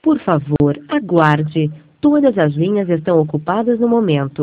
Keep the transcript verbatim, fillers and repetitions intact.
Por favor, aguarde. Todas as linhas estão ocupadas no momento.